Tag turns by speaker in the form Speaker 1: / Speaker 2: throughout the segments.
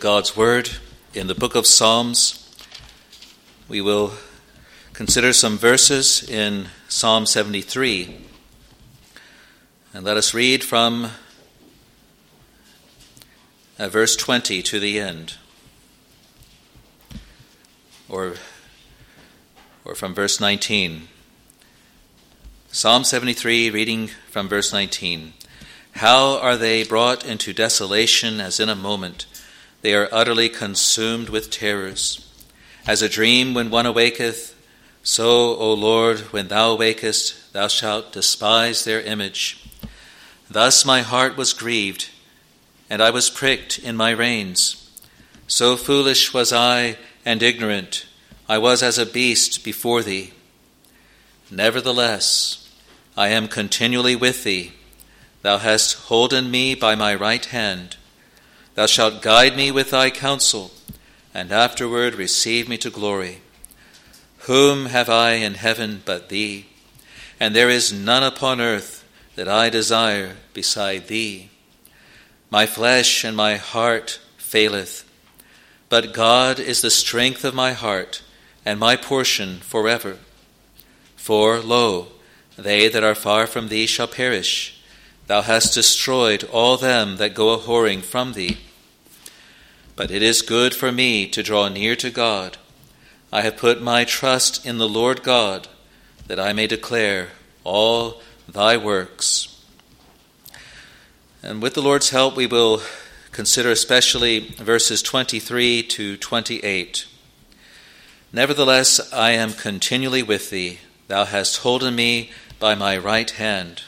Speaker 1: God's Word in the book of Psalms. We will consider some verses in Psalm 73. And let us read from verse 20 to the end, or from verse 19. Psalm 73, reading from verse 19. How are they brought into desolation as in a moment? They are utterly consumed with terrors. As a dream when one awaketh, so, O Lord, when thou awakest, thou shalt despise their image. Thus my heart was grieved, and I was pricked in my reins. So foolish was I and ignorant, I was as a beast before thee. Nevertheless, I am continually with thee. Thou hast holden me by my right hand. Thou shalt guide me with thy counsel, and afterward receive me to glory. Whom have I in heaven but thee? And there is none upon earth that I desire beside thee. My flesh and my heart faileth, but God is the strength of my heart and my portion forever. For, lo, they that are far from thee shall perish. Thou hast destroyed all them that go a-whoring from thee. But it is good for me to draw near to God. I have put my trust in the Lord God, that I may declare all thy works. And with the Lord's help, we will consider especially verses 23 to 28. Nevertheless, I am continually with thee. Thou hast holden me by my right hand.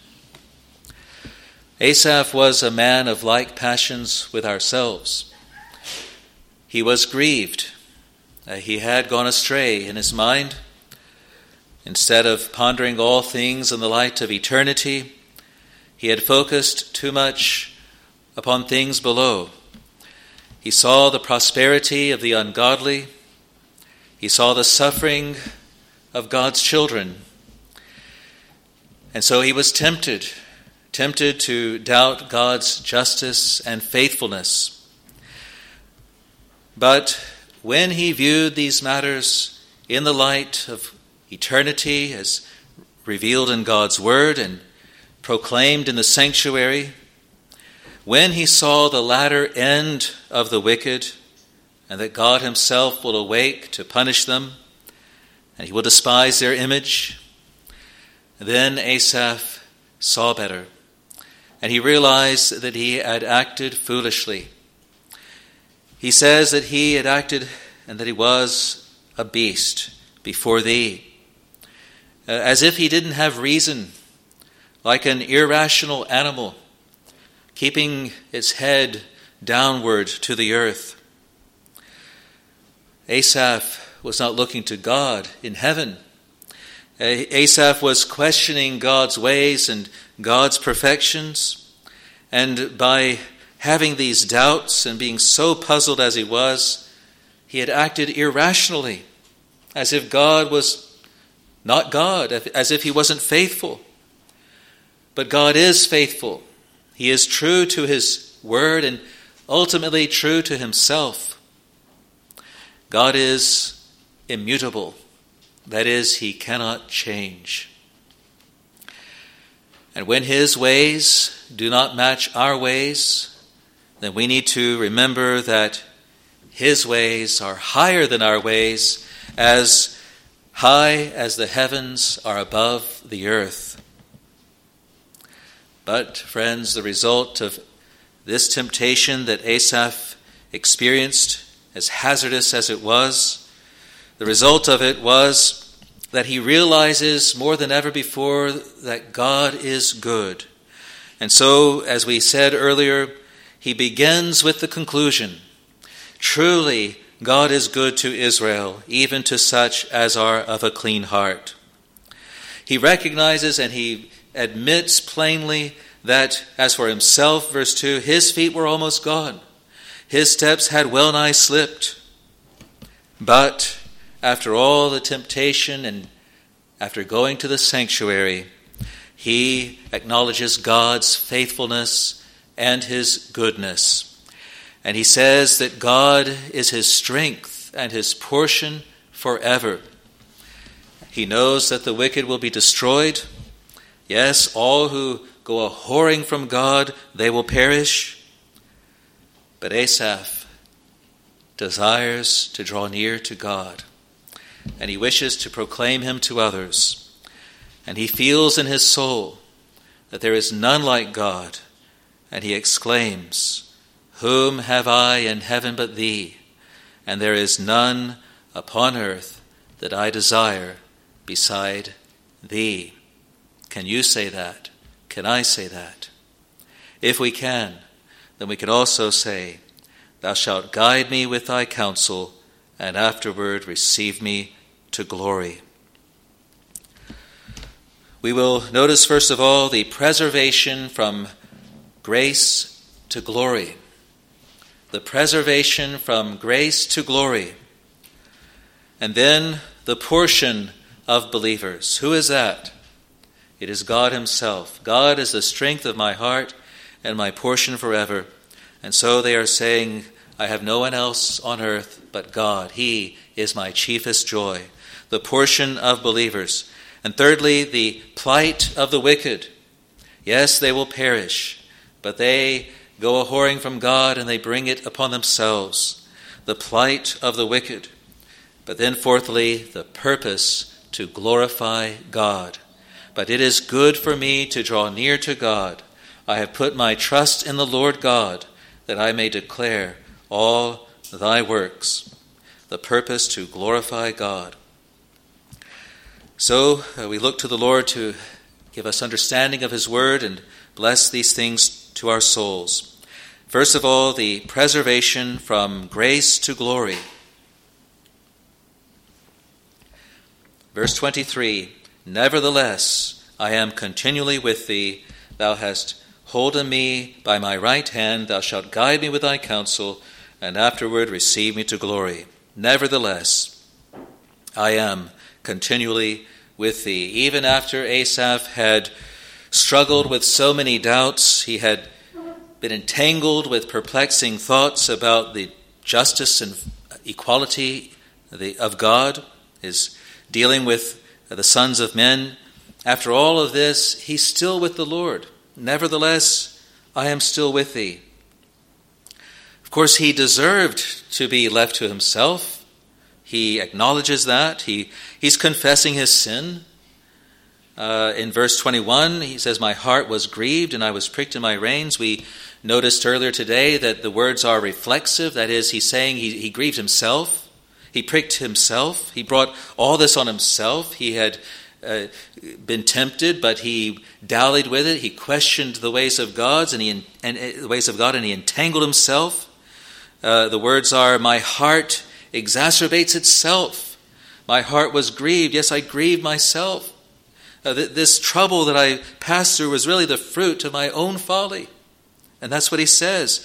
Speaker 1: Asaph was a man of like passions with ourselves. He was grieved. He had gone astray in his mind. Instead of pondering all things in the light of eternity, he had focused too much upon things below. He saw the prosperity of the ungodly. He saw the suffering of God's children. And so he was tempted to doubt God's justice and faithfulness. But when he viewed these matters in the light of eternity as revealed in God's word and proclaimed in the sanctuary, when he saw the latter end of the wicked and that God himself will awake to punish them and he will despise their image, then Asaph saw better. And he realized that he had acted foolishly. He says that he had acted and that he was a beast before thee. As if he didn't have reason, like an irrational animal, keeping its head downward to the earth. Asaph was not looking to God in heaven. Asaph was questioning God's ways and God's perfections, and by having these doubts and being so puzzled as he was, he had acted irrationally, as if God was not God, as if he wasn't faithful. But God is faithful. He is true to his word and ultimately true to himself. God is immutable. That is, he cannot change. And when his ways do not match our ways, then we need to remember that his ways are higher than our ways, as high as the heavens are above the earth. But, friends, the result of this temptation that Asaph experienced, as hazardous as it was, the result of it was that he realizes more than ever before that God is good. And so, as we said earlier, he begins with the conclusion, truly God is good to Israel, even to such as are of a clean heart. He recognizes and he admits plainly that as for himself, verse 2, his feet were almost gone. His steps had well nigh slipped. But after all the temptation and after going to the sanctuary, he acknowledges God's faithfulness and his goodness. And he says that God is his strength and his portion forever. He knows that the wicked will be destroyed. Yes, all who go a-whoring from God, they will perish. But Asaph desires to draw near to God, and he wishes to proclaim him to others. And he feels in his soul that there is none like God, and he exclaims, "Whom have I in heaven but thee? And there is none upon earth that I desire beside thee." Can you say that? Can I say that? If we can, then we can also say, "Thou shalt guide me with thy counsel, and afterward receive me to glory." We will notice, first of all, the preservation from grace to glory. The preservation from grace to glory. And then the portion of believers. Who is that? It is God himself. God is the strength of my heart and my portion forever. And so they are saying, I have no one else on earth but God. He is my chiefest joy. The portion of believers. And thirdly, the plight of the wicked. Yes, they will perish, but they go a-whoring from God and they bring it upon themselves. The plight of the wicked. But then fourthly, the purpose to glorify God. But it is good for me to draw near to God. I have put my trust in the Lord God, that I may declare all thy works. The purpose to glorify God. So we look to the Lord to give us understanding of his word and bless these things to our souls. First of all, the preservation from grace to glory. Verse 23, "Nevertheless, I am continually with thee. Thou hast holden me by my right hand. Thou shalt guide me with thy counsel, and afterward receive me to glory. Nevertheless, I am continually with thee." Even after Asaph had struggled with so many doubts, he had been entangled with perplexing thoughts about the justice and equality of God, his dealing with the sons of men. After all of this, he's still with the Lord. "Nevertheless, I am still with thee." Of course, he deserved to be left to himself. He acknowledges that. He's confessing his sin. In verse 21, he says, "My heart was grieved and I was pricked in my reins." We noticed earlier today that the words are reflexive. That is, he's saying he grieved himself. He pricked himself. He brought all this on himself. He had been tempted, but he dallied with it. He questioned the ways of God, and he entangled himself. The words are, "My heart exacerbates itself. My heart was grieved. Yes, I grieved myself." This trouble that I passed through was really the fruit of my own folly. And that's what he says.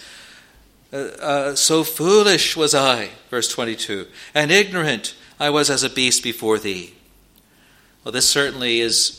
Speaker 1: "So foolish was I," verse 22, "and ignorant I was as a beast before thee." Well, this certainly is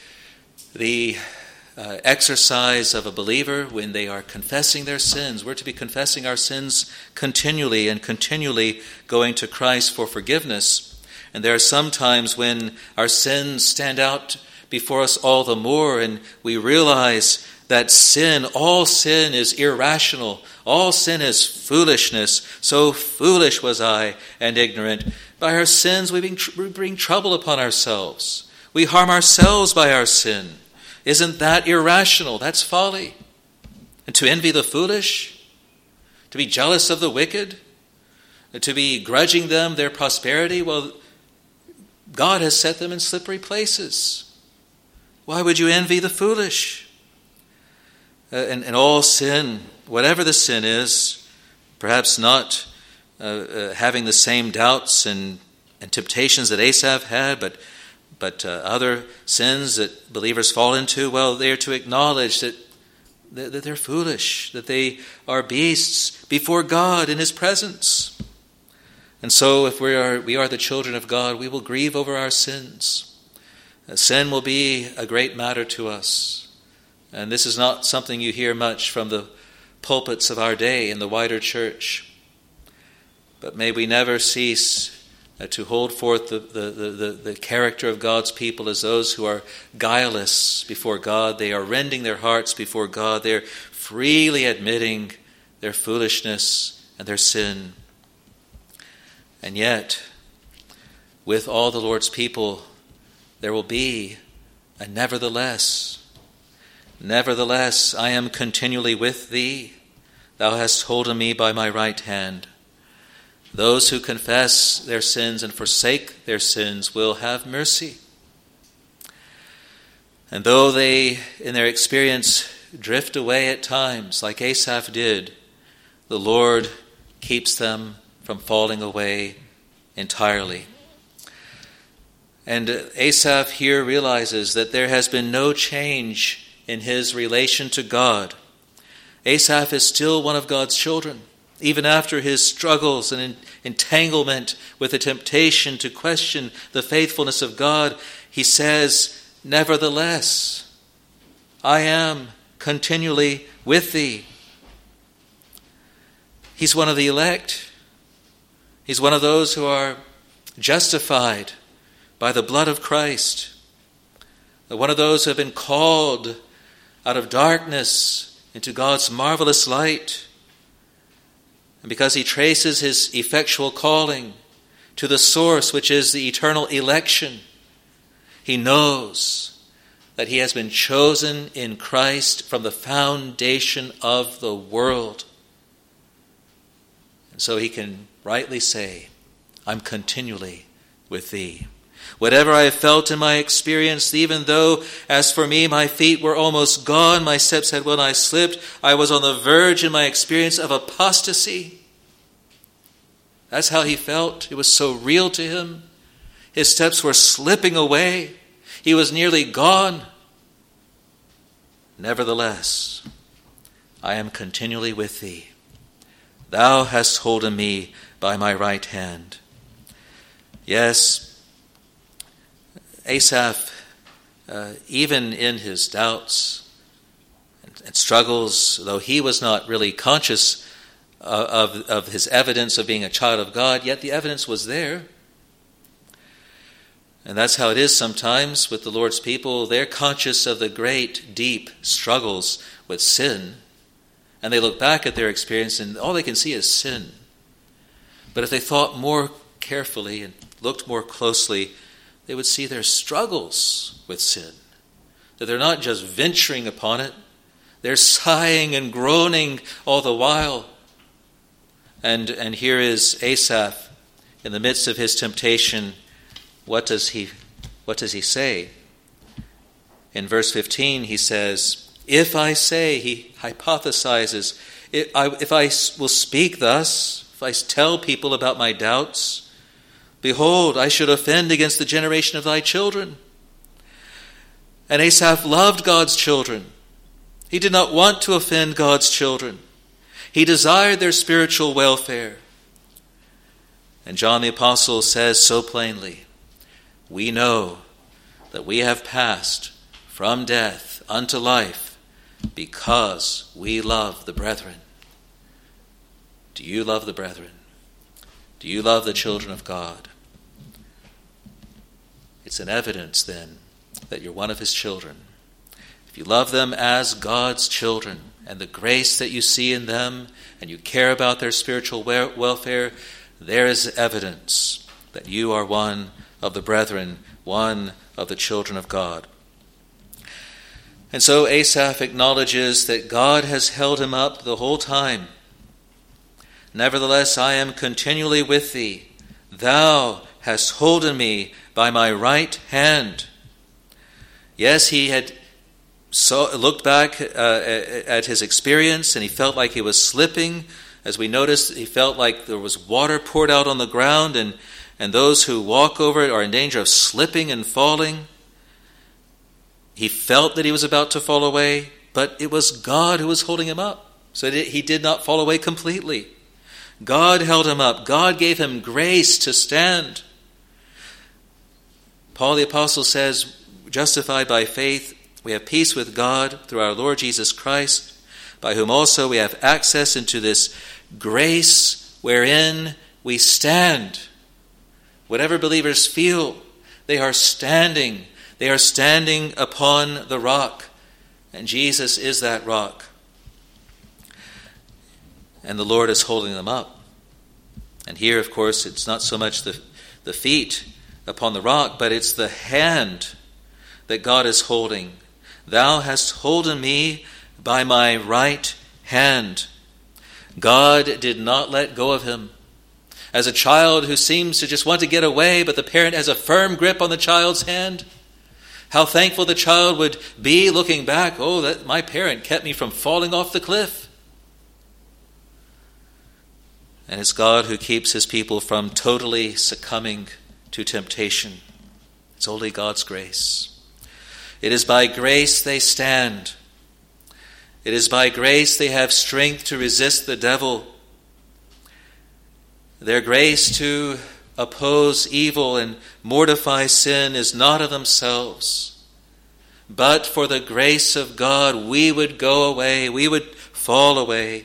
Speaker 1: the exercise of a believer when they are confessing their sins. We're to be confessing our sins continually and continually going to Christ for forgiveness. And there are some times when our sins stand out before us all the more, and we realize that all sin is irrational. All sin is foolishness. So foolish was I and ignorant. By our sins we bring trouble upon ourselves. We harm ourselves by our sin. Isn't that irrational? That's folly. And to envy the foolish, to be jealous of the wicked, to be grudging them their prosperity, well, God has set them in slippery places. Why would you envy the foolish? And all sin, whatever the sin is, perhaps not having the same doubts and temptations that Asaph had, but other sins that believers fall into, well, they are to acknowledge that they're foolish, that they are beasts before God in his presence. And so if we are the children of God, we will grieve over our sins. Sin will be a great matter to us. And this is not something you hear much from the pulpits of our day in the wider church. But may we never cease to hold forth the character of God's people as those who are guileless before God. They are rending their hearts before God. They're freely admitting their foolishness and their sin. And yet, with all the Lord's people, there will be a nevertheless. Nevertheless, I am continually with thee. Thou hast holden me by my right hand. Those who confess their sins and forsake their sins will have mercy. And though they, in their experience, drift away at times, like Asaph did, the Lord keeps them from falling away entirely. And Asaph here realizes that there has been no change in his relation to God. Asaph is still one of God's children. Even after his struggles and entanglement with the temptation to question the faithfulness of God, he says, nevertheless, I am continually with thee. He's one of the elect. He's one of those who are justified by the blood of Christ. One of those who have been called out of darkness into God's marvelous light. And because he traces his effectual calling to the source, which is the eternal election, he knows that he has been chosen in Christ from the foundation of the world. And so he can rightly say, I'm continually with thee. Whatever I have felt in my experience, even though, as for me, my feet were almost gone, my steps had well nigh slipped, I was on the verge in my experience of apostasy. That's how he felt. It was so real to him. His steps were slipping away. He was nearly gone. Nevertheless, I am continually with thee. Thou hast holden me by my right hand. Yes, Asaph, even in his doubts and struggles, though he was not really conscious of his evidence of being a child of God, yet the evidence was there. And that's how it is sometimes with the Lord's people. They're conscious of the great, deep struggles with sin, and they look back at their experience and all they can see is sin. But if they thought more carefully and looked more closely, they would see their struggles with sin. That they're not just venturing upon it, they're sighing and groaning all the while. And here is Asaph in the midst of his temptation. What does he say? In verse 15 he says, if I say, he hypothesizes, if I will speak thus, if I tell people about my doubts, behold, I should offend against the generation of thy children. And Asaph loved God's children. He did not want to offend God's children. He desired their spiritual welfare. And John the Apostle says so plainly, we know that we have passed from death unto life because we love the brethren. Do you love the brethren? Do you love the children of God? It's an evidence then that you're one of his children. If you love them as God's children and the grace that you see in them and you care about their spiritual welfare, there is evidence that you are one of the brethren, one of the children of God. And so Asaph acknowledges that God has held him up the whole time. Nevertheless, I am continually with thee. Thou hast holden me by my right hand. Yes, he had looked back at his experience and he felt like he was slipping. As we noticed, he felt like there was water poured out on the ground and those who walk over it are in danger of slipping and falling. He felt that he was about to fall away, but it was God who was holding him up, so that he did not fall away completely. God held him up. God gave him grace to stand. Paul the Apostle says, justified by faith, we have peace with God through our Lord Jesus Christ, by whom also we have access into this grace wherein we stand. Whatever believers feel, they are standing. They are standing upon the rock, and Jesus is that rock. And the Lord is holding them up. And here, of course, it's not so much the feet upon the rock, but it's the hand that God is holding. Thou hast holden me by my right hand. God did not let go of him. As a child who seems to just want to get away, but the parent has a firm grip on the child's hand, how thankful the child would be looking back, oh, that my parent kept me from falling off the cliff. And it's God who keeps his people from totally succumbing to temptation. It's only God's grace. It is by grace they stand. It is by grace they have strength to resist the devil. Their grace to oppose evil and mortify sin is not of themselves. But for the grace of God, we would go away, we would fall away.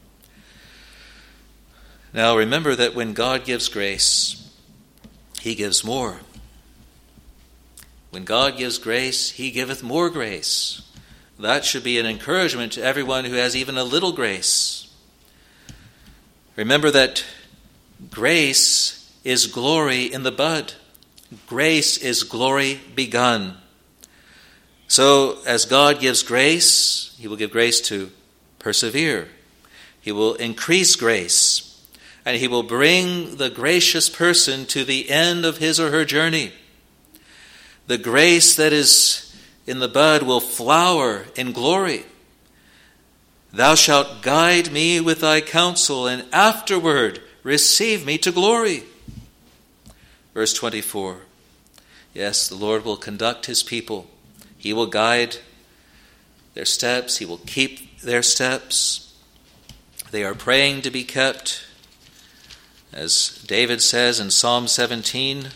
Speaker 1: Now remember that when God gives grace, he gives more. When God gives grace, he giveth more grace. That should be an encouragement to everyone who has even a little grace. Remember that grace is glory in the bud. Grace is glory begun. So as God gives grace, he will give grace to persevere. He will increase grace. And he will bring the gracious person to the end of his or her journey. The grace that is in the bud will flower in glory. Thou shalt guide me with thy counsel, and afterward receive me to glory. Verse 24. Yes, the Lord will conduct his people. He will guide their steps. He will keep their steps. They are praying to be kept. As David says in Psalm 17,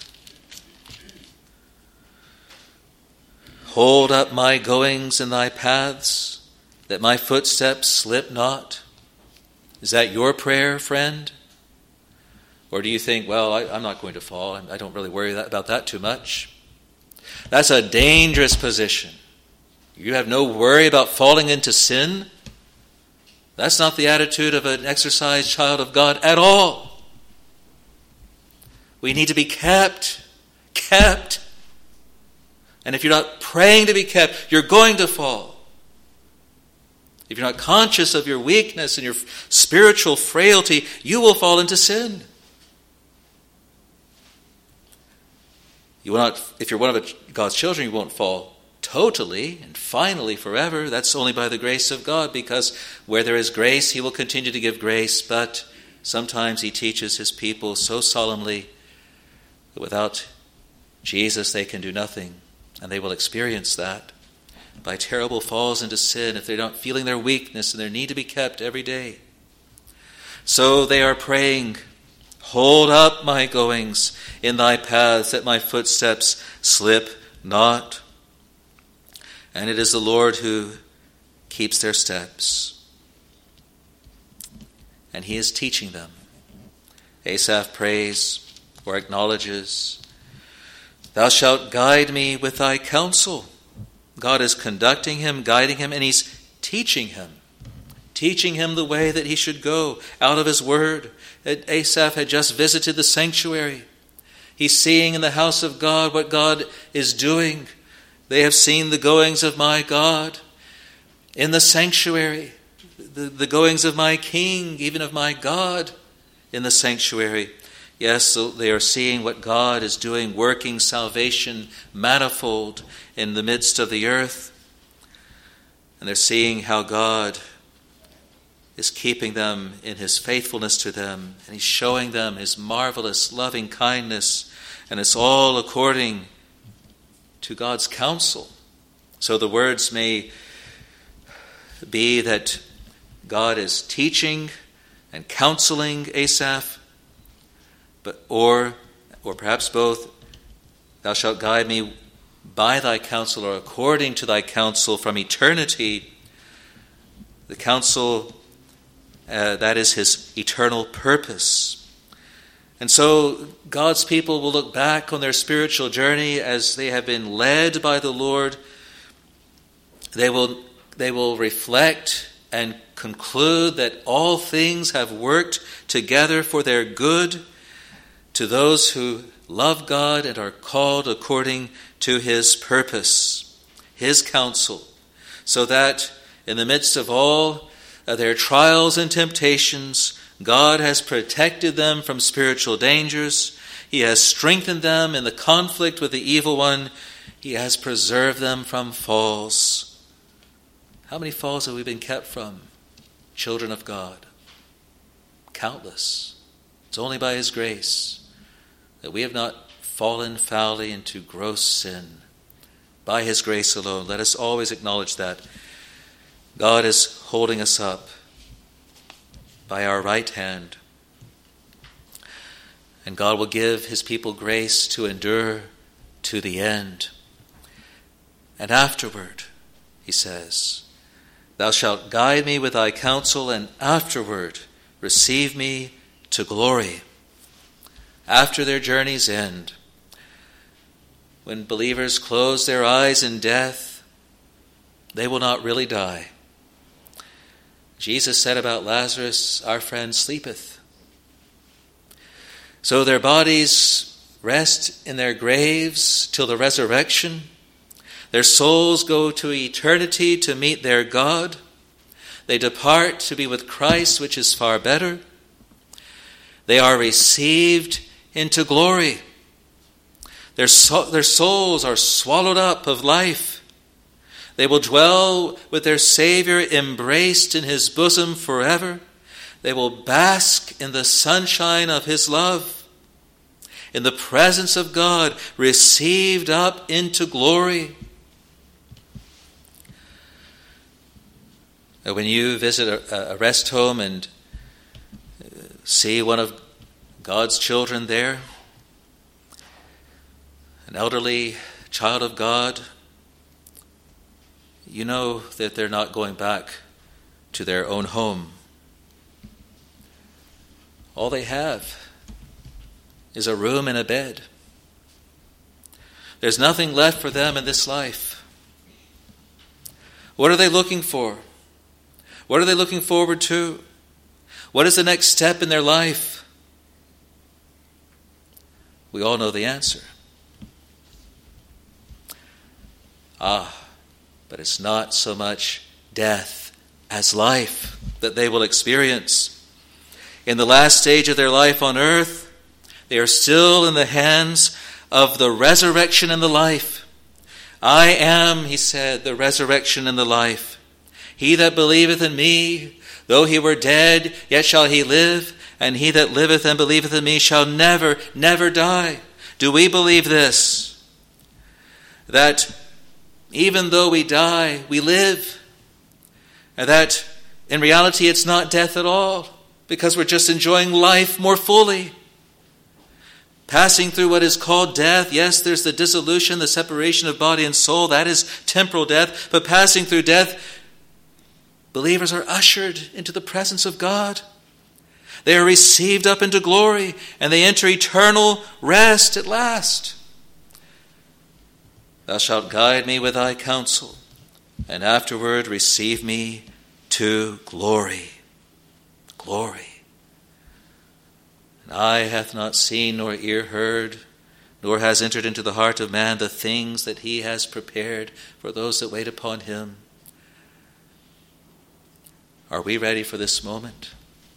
Speaker 1: hold up my goings in thy paths, that my footsteps slip not. Is that your prayer, friend? Or do you think, well, I'm not going to fall. I don't really worry about that too much. That's a dangerous position. You have no worry about falling into sin. That's not the attitude of an exercised child of God at all. We need to be kept. And if you're not praying to be kept, you're going to fall. If you're not conscious of your weakness and your spiritual frailty, you will fall into sin. You will not, if you're one of God's children, you won't fall totally and finally forever. That's only by the grace of God, because where there is grace, he will continue to give grace, but sometimes he teaches his people so solemnly that without Jesus they can do nothing, and they will experience that by terrible falls into sin if they're not feeling their weakness and their need to be kept every day. So they are praying, hold up my goings in thy paths, that my footsteps slip not. And it is the Lord who keeps their steps. And he is teaching them. Asaph prays or acknowledges, thou shalt guide me with thy counsel. God is conducting him, guiding him, and he's teaching him the way that he should go out of his word. Asaph had just visited the sanctuary. He's seeing in the house of God what God is doing. They have seen the goings of my God in the sanctuary, the goings of my King, even of my God in the sanctuary. Yes, so they are seeing what God is doing, working salvation manifold in the midst of the earth. And they're seeing how God is keeping them in his faithfulness to them. And he's showing them his marvelous loving kindness. And it's all according to God's counsel. So the words may be that God is teaching and counseling Asaph, or perhaps both, thou shalt guide me by thy counsel, or according to thy counsel from eternity. the counsel that is his eternal purpose. And so God's people will look back on their spiritual journey as they have been led by the Lord. They will reflect and conclude that all things have worked together for their good to those who love God and are called according to his purpose, his counsel, so that in the midst of all their trials and temptations, God has protected them from spiritual dangers. He has strengthened them in the conflict with the evil one. He has preserved them from falls. How many falls have we been kept from, children of God? Countless. It's only by his grace that we have not fallen foully into gross sin. By his grace alone. Let us always acknowledge that. God is holding us up by our right hand. And God will give his people grace to endure to the end. And afterward, he says, thou shalt guide me with thy counsel, and afterward receive me to glory. After their journey's end, when believers close their eyes in death, they will not really die. Jesus said about Lazarus, our friend sleepeth. So their bodies rest in their graves till the resurrection. Their souls go to eternity to meet their God. They depart to be with Christ, which is far better. They are received into glory. Their souls are swallowed up of life. They will dwell with their Savior, embraced in his bosom forever. They will bask in the sunshine of his love, in the presence of God, received up into glory. When you visit a rest home and see one of God's children there, an elderly child of God, you know that they're not going back to their own home. All they have is a room and a bed. There's nothing left for them in this life. What are they looking for? What are they looking forward to? What is the next step in their life? We all know the answer. But it's not so much death as life that they will experience. In the last stage of their life on earth, they are still in the hands of the resurrection and the life. I am, he said, the resurrection and the life. He that believeth in me, though he were dead, yet shall he live, and he that liveth and believeth in me shall never, never die. Do we believe this? That even though we die, we live. And that in reality it's not death at all, because we're just enjoying life more fully. Passing through what is called death, yes, there's the dissolution, the separation of body and soul, that is temporal death. But passing through death, believers are ushered into the presence of God. They are received up into glory, and they enter eternal rest at last. Thou shalt guide me with thy counsel, and afterward receive me to glory. Glory. And eye hath not seen, nor ear heard, nor has entered into the heart of man the things that he has prepared for those that wait upon him. Are we ready for this moment?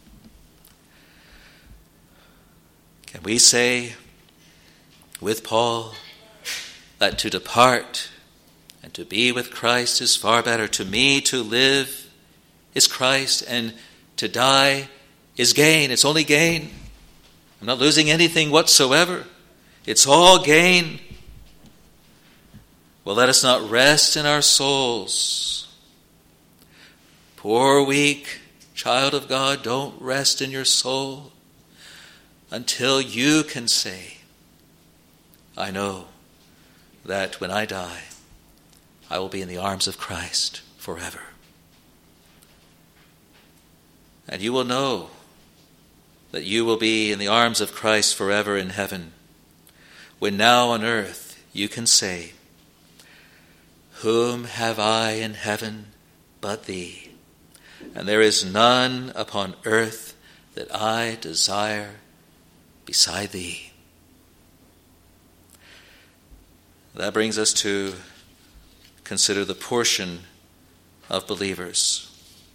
Speaker 1: Can we say with Paul that to depart and to be with Christ is far better? To me, to live is Christ, and to die is gain. It's only gain. I'm not losing anything whatsoever. It's all gain. Well, let us not rest in our souls. Poor, weak child of God, don't rest in your soul until you can say, I know that when I die, I will be in the arms of Christ forever. and you will know that you will be in the arms of Christ forever in heaven, when now on earth you can say, "Whom have I in heaven but thee? And there is none upon earth that I desire beside thee." That brings us to consider the portion of believers.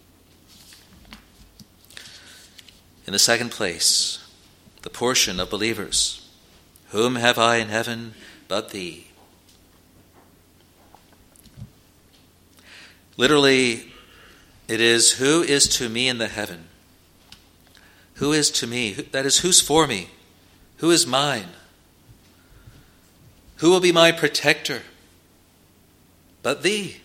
Speaker 1: In the second place, the portion of believers. Whom have I in heaven but thee? Literally, it is, who is to me in the heaven? Who is to me? That is, who's for me? Who is mine? Who will be my protector but thee?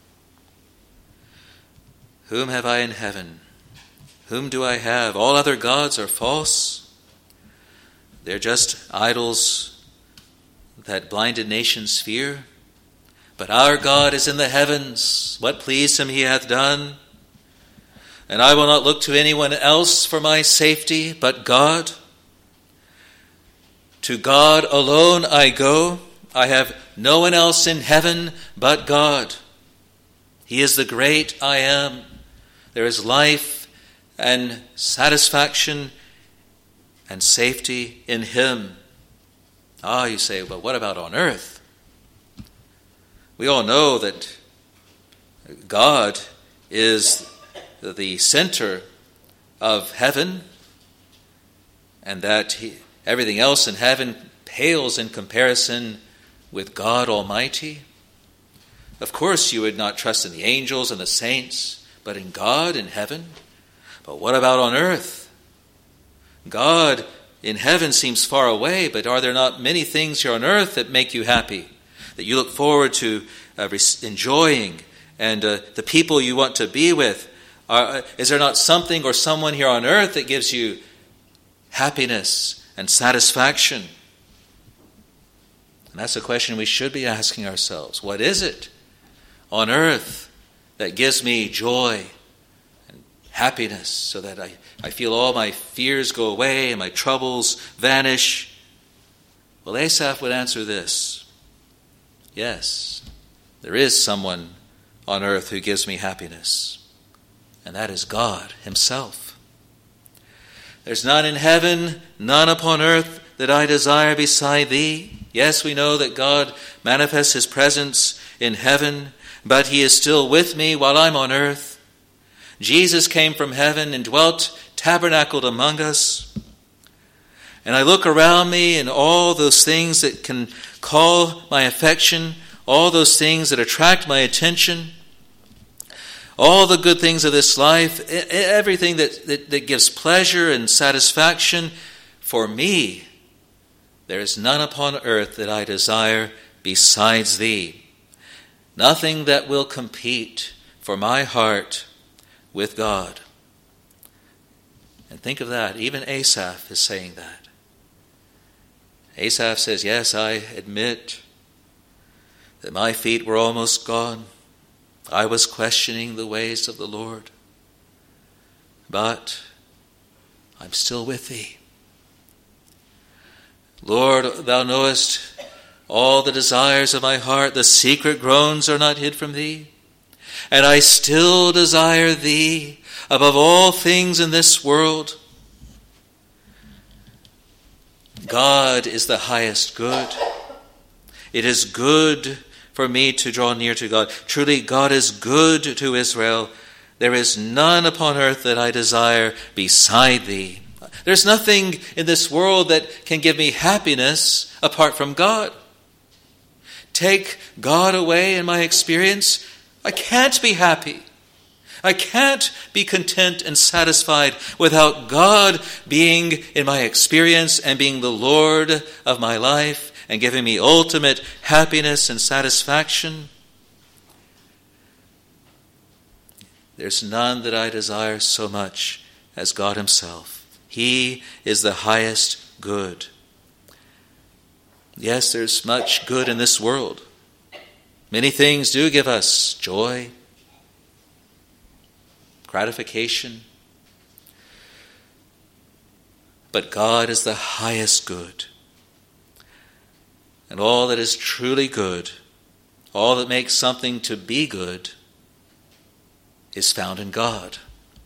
Speaker 1: Whom have I in heaven? Whom do I have? All other gods are false. They're just idols that blinded nations fear. But our God is in the heavens. What pleased him he hath done. And I will not look to anyone else for my safety but God. To God alone I go. I have no one else in heaven but God. He is the great I am. There is life and satisfaction and safety in him. You say, but what about on earth? We all know that God is the center of heaven, and that everything else in heaven pales in comparison with God Almighty. Of course, you would not trust in the angels and the saints, but in God in heaven. But what about on earth? God in heaven seems far away, but are there not many things here on earth that make you happy, that you look forward to enjoying, and the people you want to be with? Is there not something or someone here on earth that gives you happiness and satisfaction? And that's a question we should be asking ourselves. What is it on earth that gives me joy and happiness, so that I feel all my fears go away and my troubles vanish? Well, Asaph would answer this. Yes, there is someone on earth who gives me happiness, and that is God himself. There's none in heaven, none upon earth that I desire beside thee. Yes, we know that God manifests his presence in heaven, but he is still with me while I'm on earth. Jesus came from heaven and dwelt, tabernacled among us. And I look around me, and all those things that can call my affection, all those things that attract my attention, all the good things of this life, everything that gives pleasure and satisfaction, for me, there is none upon earth that I desire besides thee. Nothing that will compete for my heart with God. And think of that. Even Asaph is saying that. Asaph says, yes, I admit that my feet were almost gone. I was questioning the ways of the Lord. But I'm still with thee. Lord, thou knowest all the desires of my heart. The secret groans are not hid from thee. And I still desire thee above all things in this world. God is the highest good. It is good for me to draw near to God. Truly, God is good to Israel. There is none upon earth that I desire beside thee. There's nothing in this world that can give me happiness apart from God. Take God away in my experience, I can't be happy. I can't be content and satisfied without God being in my experience and being the Lord of my life and giving me ultimate happiness and satisfaction. There's none that I desire so much as God himself. He is the highest good. Yes, there's much good in this world. Many things do give us joy, gratification, but God is the highest good. And all that is truly good, all that makes something to be good, is found in God.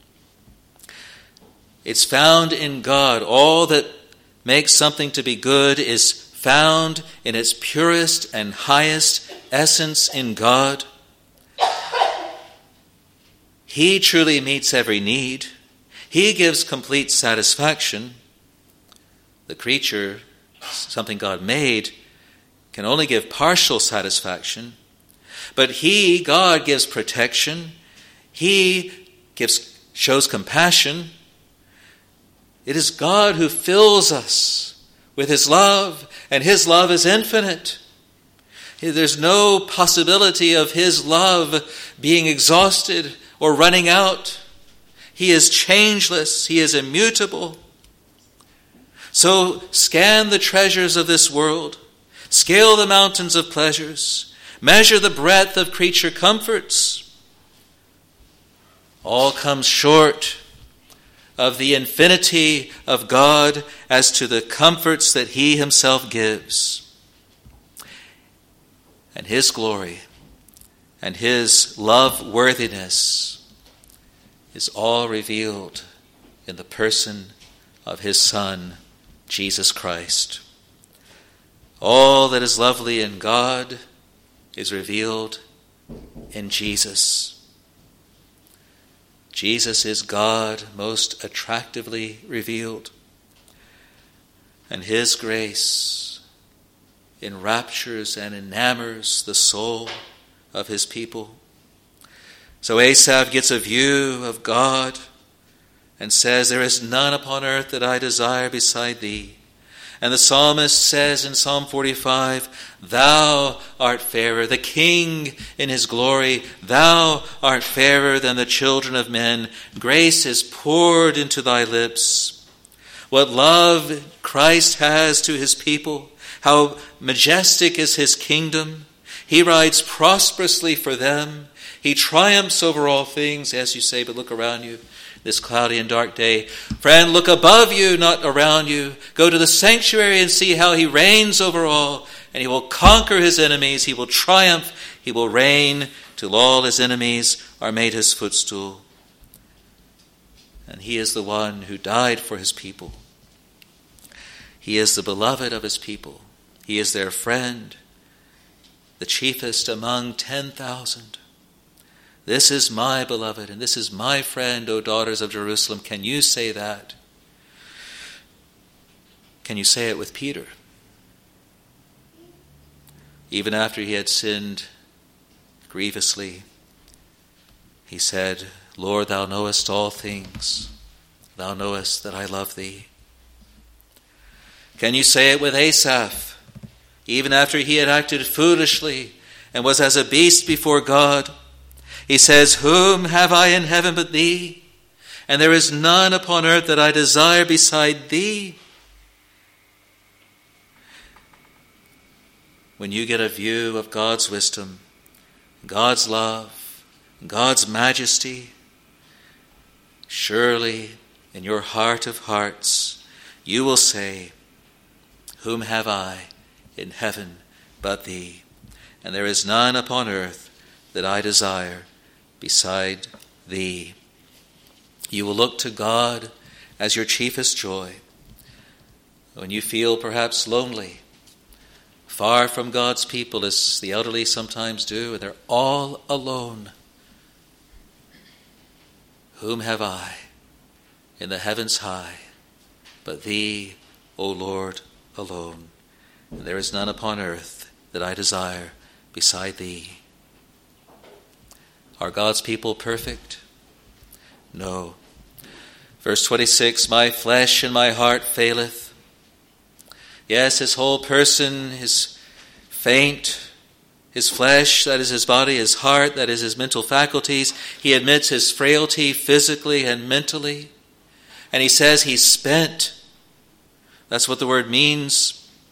Speaker 1: It's found in God. All that makes something to be good is found in its purest and highest essence in God. He truly meets every need. He gives complete satisfaction. The creature, something God made, can only give partial satisfaction. But He, God, gives protection. He shows compassion. It is God who fills us with His love, and His love is infinite. There's no possibility of His love being exhausted or running out. He is changeless. He is immutable. So scan the treasures of this world. Scale the mountains of pleasures. Measure the breadth of creature comforts. All comes short of the infinity of God as to the comforts that He Himself gives. And His glory and His love-worthiness is all revealed in the person of His Son, Jesus Christ. All that is lovely in God is revealed in Jesus. Jesus is God most attractively revealed, and His grace enraptures and enamors the soul of His people. So Asaph gets a view of God and says, "There is none upon earth that I desire beside Thee." And the psalmist says in Psalm 45, "Thou art fairer, the King in His glory. Thou art fairer than the children of men. Grace is poured into Thy lips." What love Christ has to His people. How majestic is His kingdom. He rides prosperously for them. He triumphs over all things, as you say, but look around you. This cloudy and dark day. Friend, look above you, not around you. Go to the sanctuary and see how He reigns over all. And He will conquer His enemies. He will triumph. He will reign till all His enemies are made His footstool. And He is the one who died for His people. He is the beloved of His people. He is their friend, the chiefest among 10,000. This is my beloved, and this is my friend, O daughters of Jerusalem. Can you say that? Can you say it with Peter? Even after he had sinned grievously, he said, "Lord, Thou knowest all things. Thou knowest that I love Thee." Can you say it with Asaph? Even after he had acted foolishly and was as a beast before God, he says, "Whom have I in heaven but Thee? And there is none upon earth that I desire beside Thee." When you get a view of God's wisdom, God's love, God's majesty, surely in your heart of hearts you will say, "Whom have I in heaven but Thee? And there is none upon earth that I desire beside Thee." You will look to God as your chiefest joy. When you feel perhaps lonely, far from God's people, as the elderly sometimes do, and they're all alone, whom have I in the heavens high but Thee, O Lord, alone? And there is none upon earth that I desire beside Thee. Are God's people perfect? No. Verse 26, "My flesh and my heart faileth." Yes, his whole person is faint. His flesh, that is his body, his heart, that is his mental faculties. He admits his frailty physically and mentally. And he says he's spent. That's what the word means.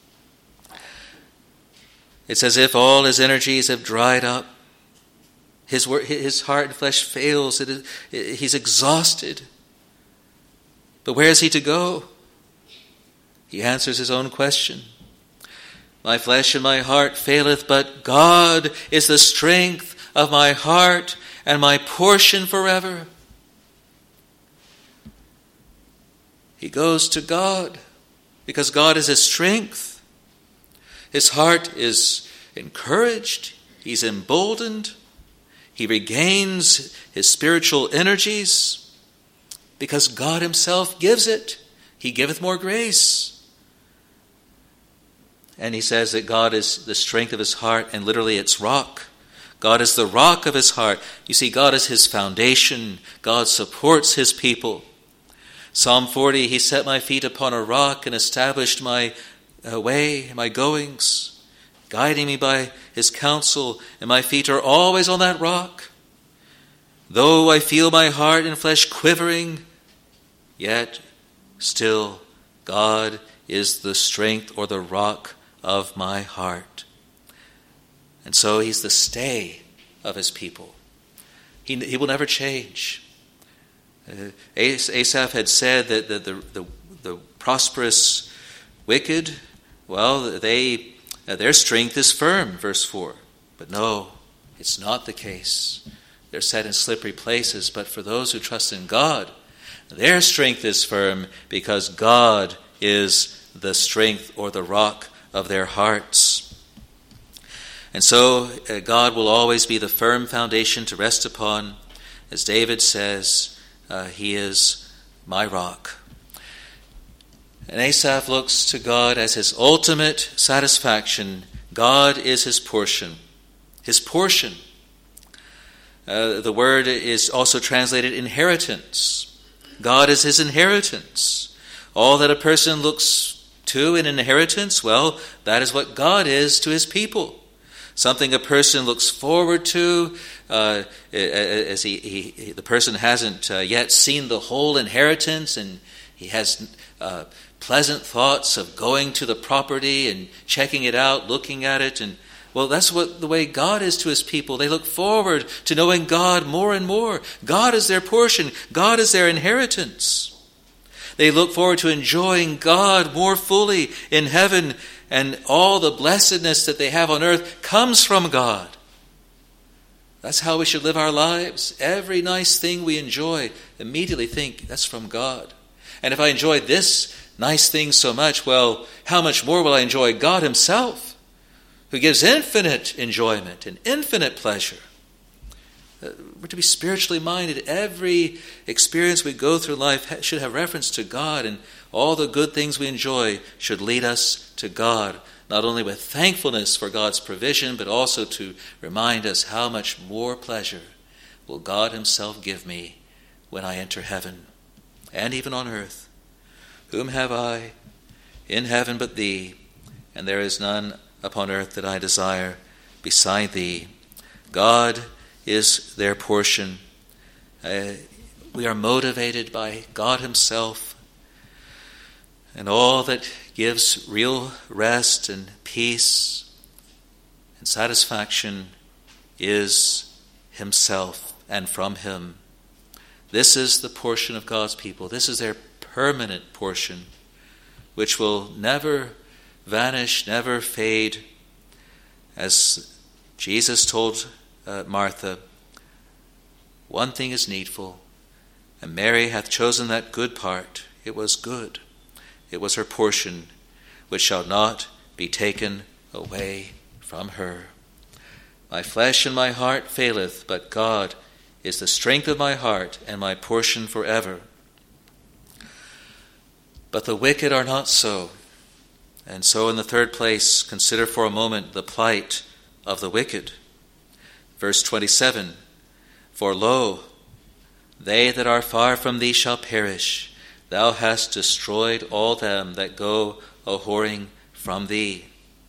Speaker 1: It's as if all his energies have dried up. His heart and flesh fails. He's exhausted. But where is he to go? he answers his own question. My flesh and my heart faileth, but God is the strength of my heart and my portion forever. He goes to God because God is his strength. His heart is encouraged. He's emboldened. He regains his spiritual energies because God himself gives it. He giveth more grace. And he says that God is the strength of his heart, and literally it's rock. God is the rock of his heart. You see, God is his foundation. God supports his people. Psalm 40, he set my feet upon a rock and established my way, my goings, guiding me by his counsel, and my feet are always on that rock. Though I feel my heart and flesh quivering, yet still God is the strength or the rock of my heart. And so he's the stay of his people. He will never change. Asaph had said that the prosperous wicked, well, their strength is firm, verse 4. But no, it's not the case. They're set in slippery places. But for those who trust in God, their strength is firm because God is the strength or the rock of their hearts. And so God will always be the firm foundation to rest upon. As David says, he is my rock. And Asaph looks to God as his ultimate satisfaction. God is his portion. His portion. The word is also translated inheritance. God is his inheritance. All that a person looks to in inheritance, well, that is what God is to his people. Something a person looks forward to, as the person hasn't yet seen the whole inheritance, and he has pleasant thoughts of going to the property and checking it out, looking at it, and well, that's what the way God is to his people. They look forward to knowing God more and more. God is their portion. God is their inheritance. They look forward to enjoying God more fully in heaven, and all the blessedness that they have on earth comes from God. That's how we should live our lives. Every nice thing we enjoy, immediately think, that's from God. And if I enjoy this nice thing so much, well, how much more will I enjoy God himself, who gives infinite enjoyment and infinite pleasure? We're to be spiritually minded. Every experience we go through life should have reference to God, and all the good things we enjoy should lead us to God, not only with thankfulness for God's provision, but also to remind us how much more pleasure will God himself give me when I enter heaven, and even on earth. Whom have I in heaven but thee? And there is none upon earth that I desire beside thee. God is their portion. We are motivated by God himself, and all that gives real rest and peace and satisfaction is himself and from him. This is the portion of God's people. This is their permanent portion, which will never vanish, never fade. As Jesus told Martha, one thing is needful, and Mary hath chosen that good part. It was good. It was her portion, which shall not be taken away from her. My flesh and my heart faileth, but God is the strength of my heart and my portion forever. But the wicked are not so. And so in the third place, consider for a moment the plight of the wicked. Verse 27, for lo, they that are far from thee shall perish. Thou hast destroyed all them that go a-whoring from thee.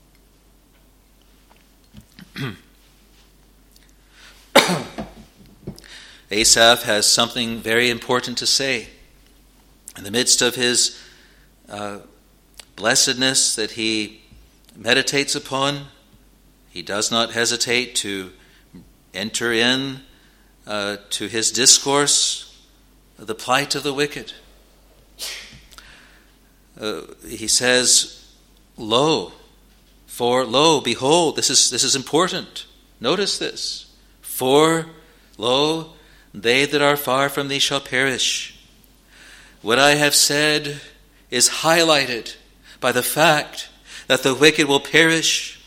Speaker 1: Asaph has something very important to say. In the midst of his blessedness that he meditates upon, he does not hesitate to enter in to his discourse the plight of the wicked. he says, lo, behold, this is important. Notice this. For, lo, they that are far from thee shall perish. What I have said is highlighted by the fact that the wicked will perish.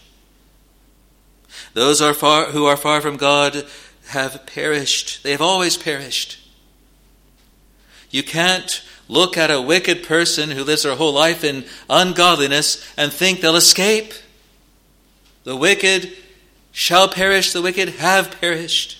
Speaker 1: Those who are far from God have perished. They have always perished. You can't look at a wicked person who lives their whole life in ungodliness and think they'll escape. The wicked shall perish. The wicked have perished.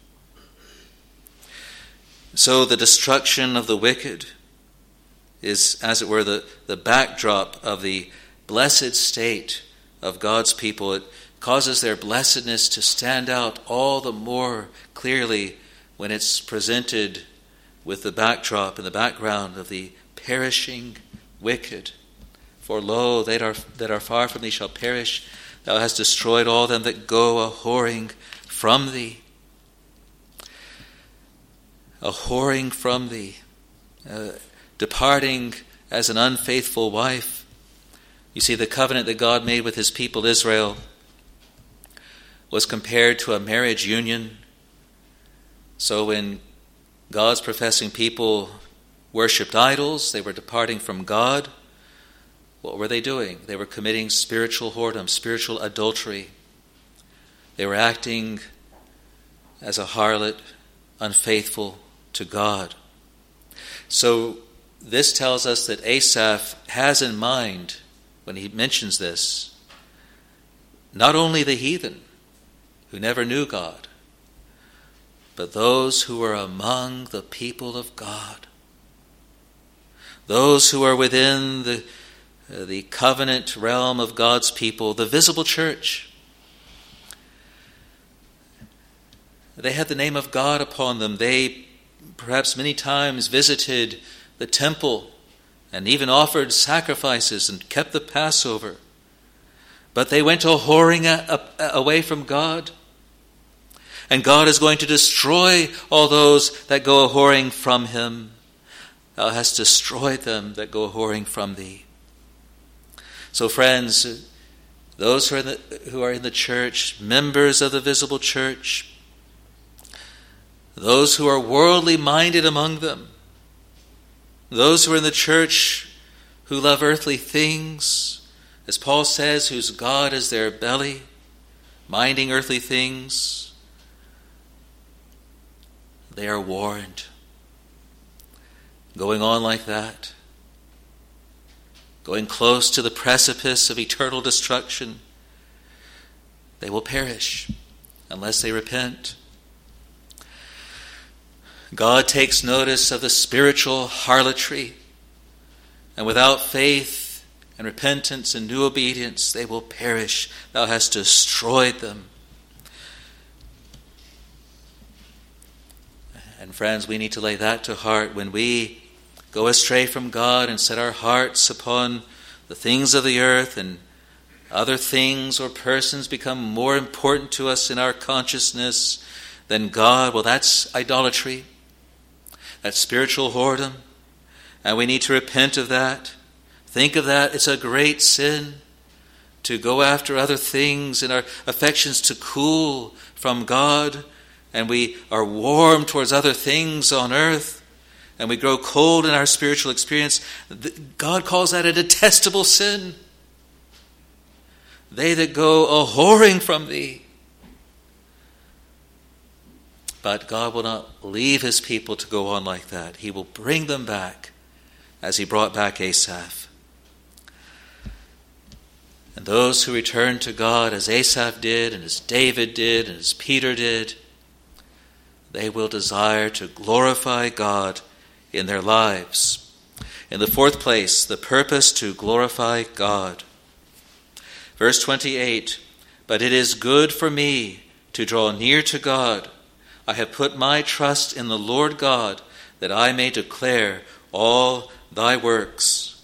Speaker 1: So the destruction of the wicked is, as it were, the backdrop of the blessed state of God's people. It causes their blessedness to stand out all the more clearly when it's presented with the backdrop and the background of the perishing wicked. For lo, that are far from thee shall perish. Thou hast destroyed all them that go a-whoring from thee. A-whoring from thee. Departing as an unfaithful wife. You see, the covenant that God made with his people Israel was compared to a marriage union. So when God's professing people worshipped idols, they were departing from God. What were they doing? They were committing spiritual whoredom, spiritual adultery. They were acting as a harlot, unfaithful to God. So this tells us that Asaph has in mind, when he mentions this, not only the heathen who never knew God, but those who are among the people of God. Those who are within the covenant realm of God's people, the visible church. They had the name of God upon them. They perhaps many times visited the temple and even offered sacrifices and kept the Passover. But they went a-whoring away from God. And God is going to destroy all those that go a-whoring from him. Thou hast destroyed them that go a-whoring from thee. So friends, those who are in the church, members of the visible church, those who are worldly minded among them, those who are in the church who love earthly things, as Paul says, whose God is their belly, minding earthly things, they are warned. Going on like that, going close to the precipice of eternal destruction, they will perish unless they repent. God takes notice of the spiritual harlotry, and without faith and repentance and new obedience, they will perish. Thou hast destroyed them. And friends, we need to lay that to heart when we go astray from God and set our hearts upon the things of the earth, and other things or persons become more important to us in our consciousness than God. Well, that's idolatry. That's spiritual whoredom. And we need to repent of that. Think of that. It's a great sin to go after other things and our affections to cool from God. And we are warm towards other things on earth, and we grow cold in our spiritual experience. God calls that a detestable sin. They that go a-whoring from thee. But God will not leave his people to go on like that. He will bring them back as he brought back Asaph. And those who return to God as Asaph did, and as David did, and as Peter did, they will desire to glorify God in their lives. In the fourth place, the purpose to glorify God. Verse 28, but it is good for me to draw near to God. I have put my trust in the Lord God, that I may declare all thy works.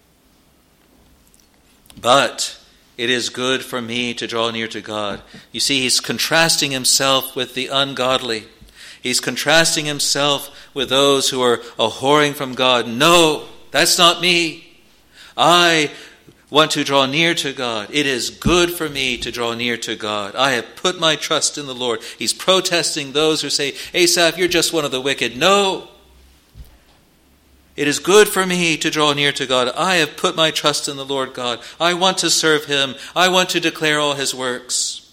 Speaker 1: But it is good for me to draw near to God. You see, he's contrasting himself with the ungodly. He's contrasting himself with those who are a-whoring from God. No, that's not me. I want to draw near to God. It is good for me to draw near to God. I have put my trust in the Lord. He's protesting those who say, Asaph, you're just one of the wicked. No. It is good for me to draw near to God. I have put my trust in the Lord God. I want to serve him. I want to declare all his works.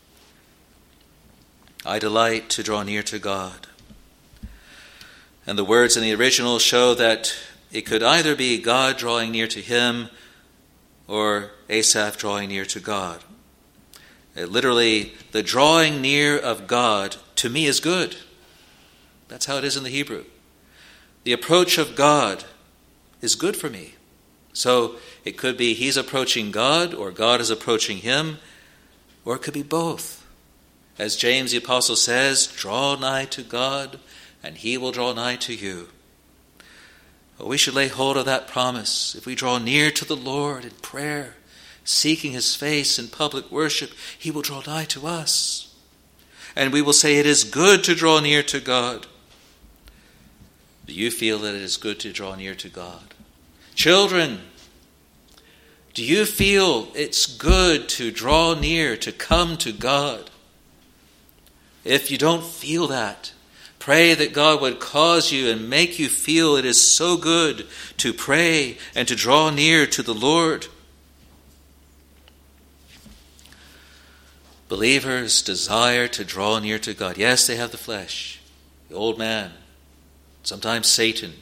Speaker 1: I delight to draw near to God. And the words in the original show that it could either be God drawing near to him or Asaph drawing near to God. Literally, the drawing near of God to me is good. That's how it is in the Hebrew. The approach of God is good for me. So it could be he's approaching God or God is approaching him, or it could be both. As James the Apostle says, draw nigh to God and he will draw nigh to you. Well, we should lay hold of that promise. If we draw near to the Lord in prayer, seeking his face in public worship, he will draw nigh to us. And we will say it is good to draw near to God. Do you feel that it is good to draw near to God? Children, do you feel it's good to draw near, to come to God? If you don't feel that, pray that God would cause you and make you feel it is so good to pray and to draw near to the Lord. Believers desire to draw near to God. Yes, they have the flesh, the old man, sometimes Satan,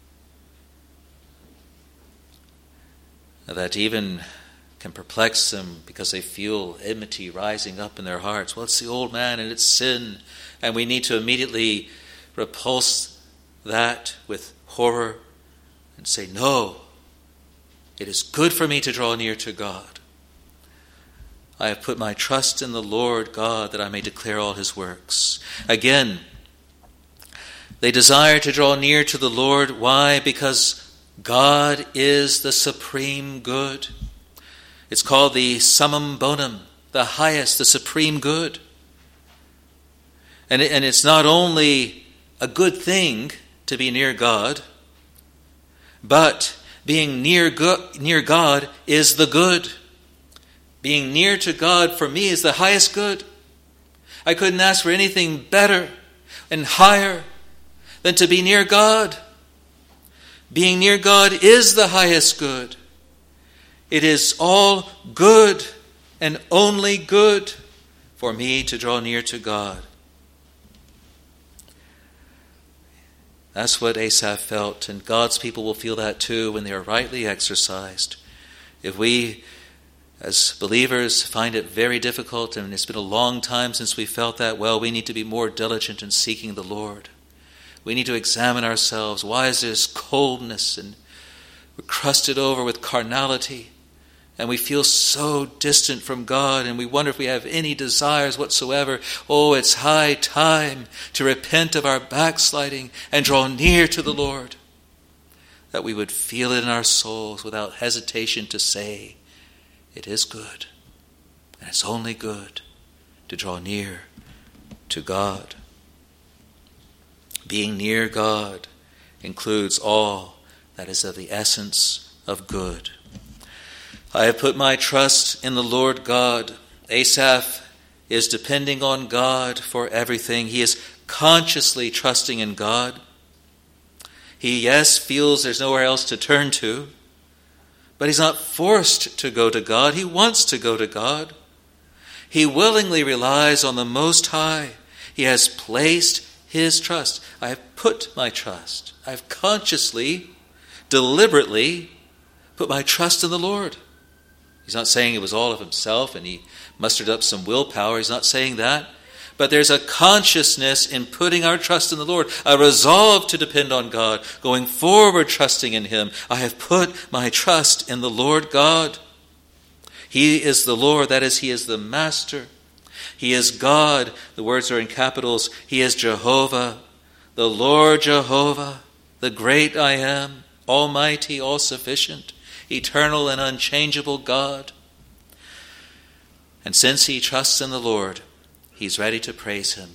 Speaker 1: that even can perplex them because they feel enmity rising up in their hearts. Well, it's the old man and it's sin, and we need to immediately repulse that with horror and say, no, it is good for me to draw near to God. I have put my trust in the Lord God that I may declare all his works. Again, they desire to draw near to the Lord. Why? Because God is the supreme good. It's called the summum bonum, the highest, the supreme good. And it's not only a good thing to be near God, but being near God is the good. Being near to God for me is the highest good. I couldn't ask for anything better and higher than to be near God. Being near God is the highest good. It is all good and only good for me to draw near to God. That's what Asaph felt, and God's people will feel that too when they are rightly exercised. If we, as believers, find it very difficult, and it's been a long time since we felt that, well, we need to be more diligent in seeking the Lord. We need to examine ourselves. Why is there this coldness, and we're crusted over with carnality, and we feel so distant from God, and we wonder if we have any desires whatsoever? Oh, it's high time to repent of our backsliding and draw near to the Lord, that we would feel it in our souls without hesitation to say, it is good, and it's only good to draw near to God. Being near God includes all that is of the essence of good. I have put my trust in the Lord God. Asaph is depending on God for everything. He is consciously trusting in God. He, yes, feels there's nowhere else to turn to, but he's not forced to go to God. He wants to go to God. He willingly relies on the Most High. He has placed his trust. I have put my trust. I have consciously, deliberately put my trust in the Lord. He's not saying it was all of himself and he mustered up some willpower. He's not saying that. But there's a consciousness in putting our trust in the Lord, a resolve to depend on God, going forward trusting in him. I have put my trust in the Lord God. He is the Lord, that is, he is the Master. He is God. The words are in capitals. He is Jehovah, the Lord Jehovah, the great I am, almighty, all-sufficient, eternal and unchangeable God. And since he trusts in the Lord, he's ready to praise him,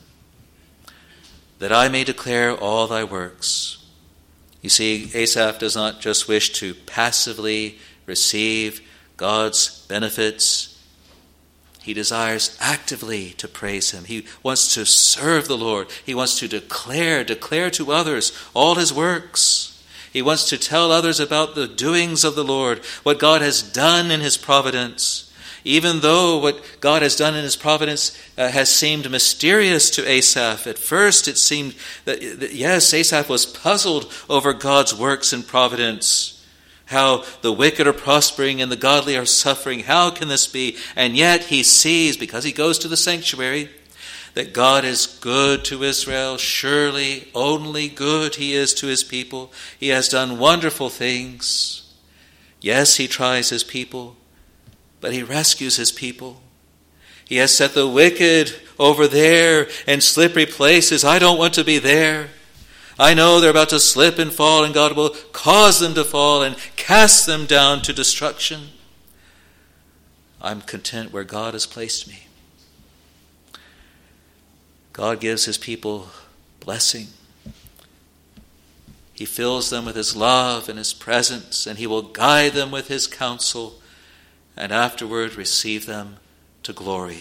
Speaker 1: that I may declare all thy works. You see, Asaph does not just wish to passively receive God's benefits. He desires actively to praise him. He wants to serve the Lord. He wants to declare to others all his works. He wants to tell others about the doings of the Lord, what God has done in his providence. Even though what God has done in his providence has seemed mysterious to Asaph, at first it seemed that, yes, Asaph was puzzled over God's works in providence. How the wicked are prospering and the godly are suffering. How can this be? And yet he sees, because he goes to the sanctuary, that God is good to Israel. Surely only good he is to his people. He has done wonderful things. Yes, he tries his people, but he rescues his people. He has set the wicked over there in slippery places. I don't want to be there. I know they're about to slip and fall, and God will cause them to fall and cast them down to destruction. I'm content where God has placed me. God gives his people blessing. He fills them with his love and his presence, and he will guide them with his counsel, and afterward receive them to glory.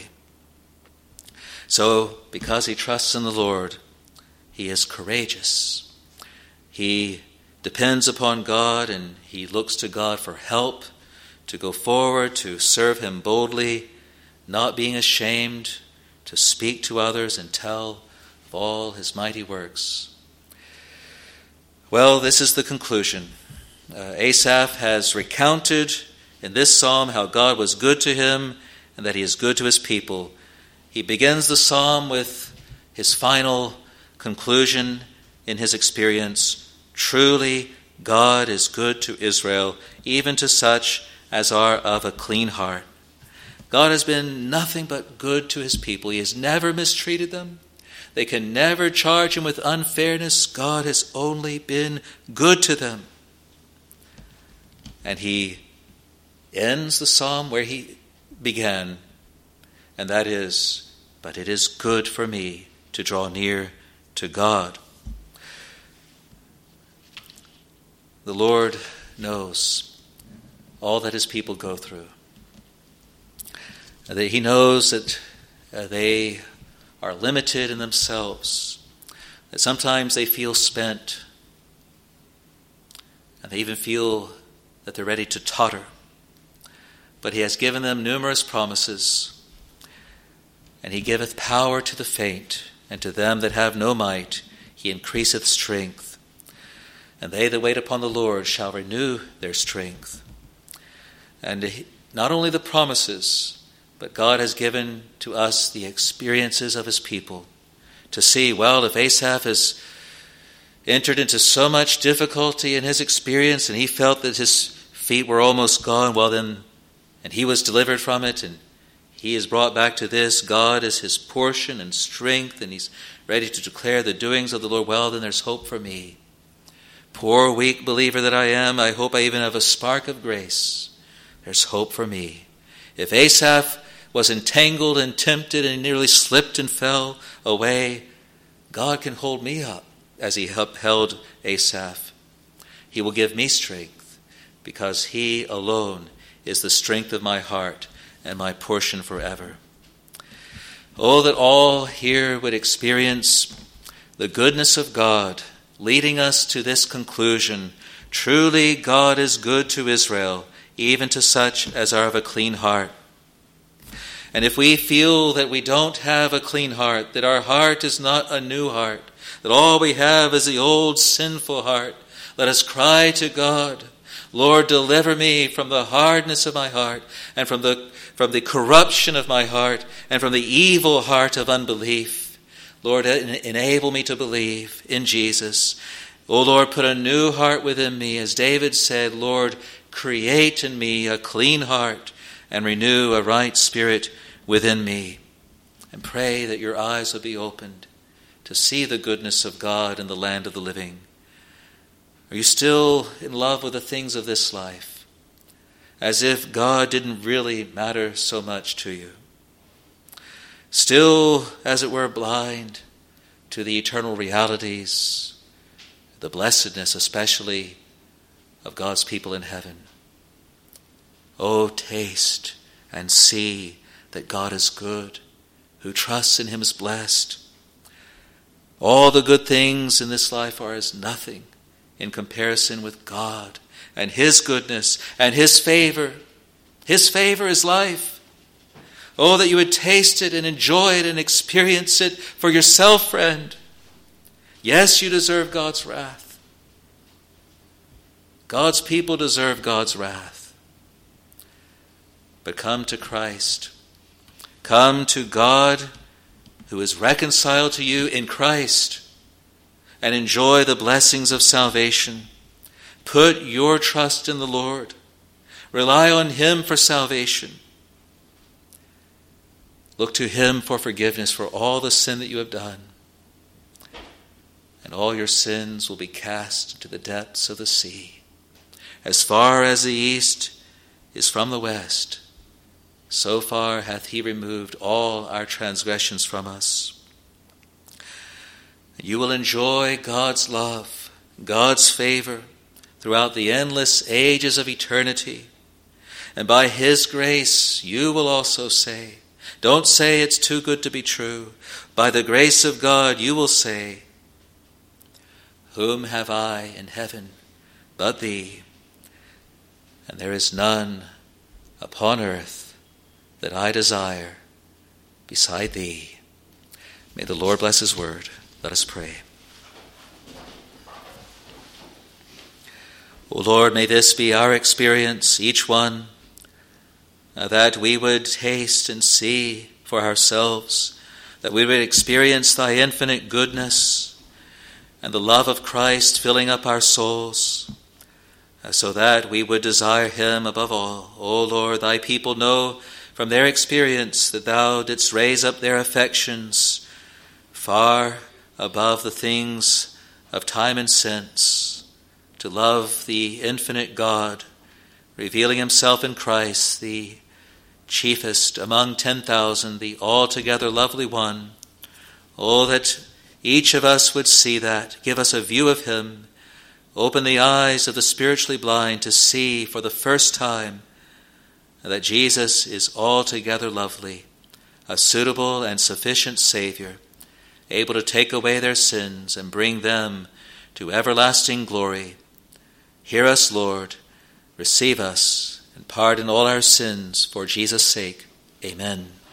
Speaker 1: So, because he trusts in the Lord, he is courageous. He depends upon God, and he looks to God for help to go forward, to serve him boldly, not being ashamed, to speak to others and tell of all his mighty works. Well, this is the conclusion. Asaph has recounted in this psalm how God was good to him and that he is good to his people. He begins the psalm with his final conclusion in his experience. Truly, God is good to Israel, even to such as are of a clean heart. God has been nothing but good to his people. He has never mistreated them. They can never charge him with unfairness. God has only been good to them. And he ends the psalm where he began, and that is, but it is good for me to draw near to God. The Lord knows all that his people go through. That he knows that they are limited in themselves, that sometimes they feel spent, and they even feel that they're ready to totter. But he has given them numerous promises, and he giveth power to the faint, and to them that have no might he increaseth strength. And they that wait upon the Lord shall renew their strength. And not only the promises, but God has given to us the experiences of his people to see, well, if Asaph has entered into so much difficulty in his experience and he felt that his feet were almost gone, well then, and he was delivered from it and he is brought back to this, God is his portion and strength, and he's ready to declare the doings of the Lord, well then there's hope for me. Poor weak believer that I am, I hope I even have a spark of grace. There's hope for me. If Asaph was entangled and tempted and nearly slipped and fell away, God can hold me up as he upheld Asaph. He will give me strength because he alone is the strength of my heart and my portion forever. Oh, that all here would experience the goodness of God, leading us to this conclusion. Truly God is good to Israel, even to such as are of a clean heart. And if we feel that we don't have a clean heart, that our heart is not a new heart, that all we have is the old sinful heart, let us cry to God, Lord, deliver me from the hardness of my heart and from the corruption of my heart and from the evil heart of unbelief. Lord, enable me to believe in Jesus. O Lord, put a new heart within me. As David said, Lord, create in me a clean heart and renew a right spirit within me. And pray that your eyes will be opened to see the goodness of God in the land of the living. Are you still in love with the things of this life, as if God didn't really matter so much to you? Still, as it were, blind to the eternal realities, the blessedness especially of God's people in heaven. Oh, taste and see that God is good. Who trusts in him is blessed. All the good things in this life are as nothing in comparison with God and his goodness and his favor. His favor is life. Oh, that you would taste it and enjoy it and experience it for yourself, friend. Yes, you deserve God's wrath. God's people deserve God's wrath. But come to Christ. Come to God who is reconciled to you in Christ and enjoy the blessings of salvation. Put your trust in the Lord. Rely on him for salvation. Look to him for forgiveness for all the sin that you have done. And all your sins will be cast into the depths of the sea. As far as the east is from the west, so far hath he removed all our transgressions from us. You will enjoy God's love, God's favor throughout the endless ages of eternity. And by his grace, you will also say, don't say it's too good to be true. By the grace of God, you will say, whom have I in heaven but thee? And there is none upon earth that I desire beside thee. May the Lord bless his word. Let us pray. O Lord, may this be our experience, each one, that we would taste and see for ourselves, that we would experience thy infinite goodness and the love of Christ filling up our souls, so that we would desire him above all. O Lord, thy people know from their experience that thou didst raise up their affections far above the things of time and sense, to love the infinite God, revealing himself in Christ, the chiefest among 10,000, the altogether lovely one. Oh, that each of us would see that, give us a view of him, open the eyes of the spiritually blind to see for the first time that Jesus is altogether lovely, a suitable and sufficient Savior, able to take away their sins and bring them to everlasting glory. Hear us, Lord, receive us, and pardon all our sins for Jesus' sake. Amen.